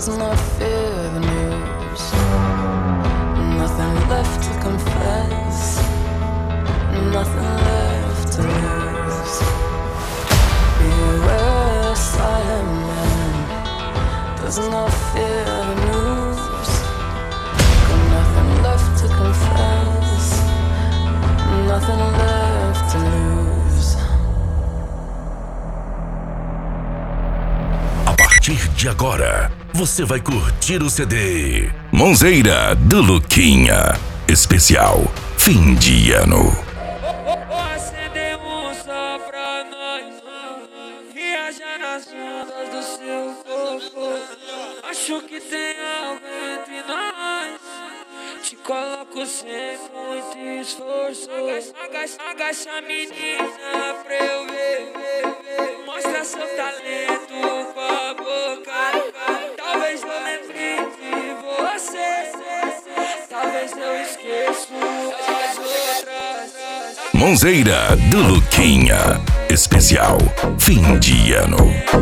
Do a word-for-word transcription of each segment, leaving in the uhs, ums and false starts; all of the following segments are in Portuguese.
not fear the news. Nothing left to confess, nothing left to lose. Beware, silent man does not fear the news. Got nothing left to confess, nothing left to lose. A partir de agora, você vai curtir o C D Monzeira do Luquinha, especial fim de ano. Acender um só pra nós, viajar nas ondas do seu corpo. Acho que tem algo entre nós, te coloco sem muito esforço. Agacha, agacha menina pra eu ver, mostra seu talento com a boca. Talvez eu lembre de você, talvez eu esqueça as outras. Monzeira do Luquinha, especial fim de ano.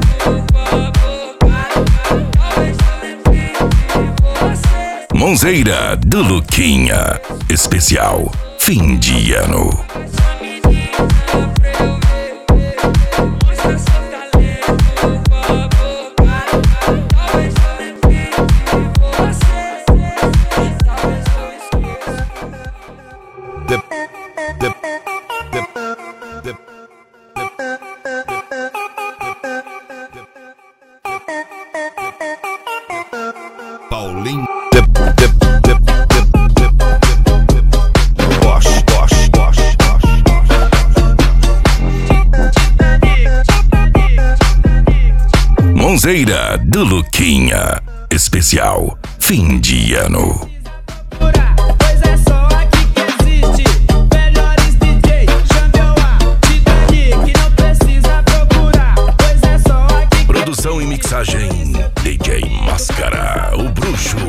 Monzeira do Luquinha, especial fim de ano. Paulinho Bosch, Bosch, Bosch, Monzeira do Luquinha, especial fim de ano. Pois é só aqui que existe melhores D J. Chame o A, Titanic, não precisa procurar. Pois é só aqui que Produção e mixagem D J Máscara, o bruxo.